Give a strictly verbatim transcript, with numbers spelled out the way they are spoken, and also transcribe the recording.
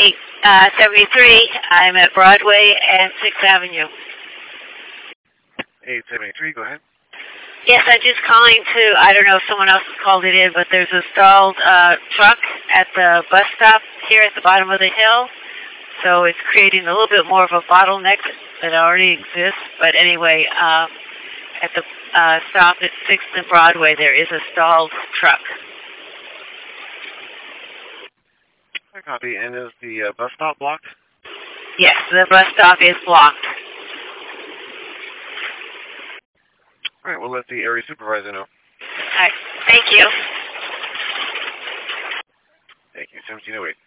eight seventy-three. I'm at Broadway and sixth Avenue. eight seventy-three, go ahead. Yes, I'm just calling to, I don't know if someone else has called it in, but there's a stalled uh, truck at the bus stop here at the bottom of the hill. So it's creating a little bit more of a bottleneck that already exists. But anyway, um, at the uh, stop at sixth and Broadway, there is a stalled truck. I copy. And is the uh, bus stop blocked? Yes, the bus stop is blocked. All right, we'll let the area supervisor know. All right, thank you. Thank you, seventeen oh eight.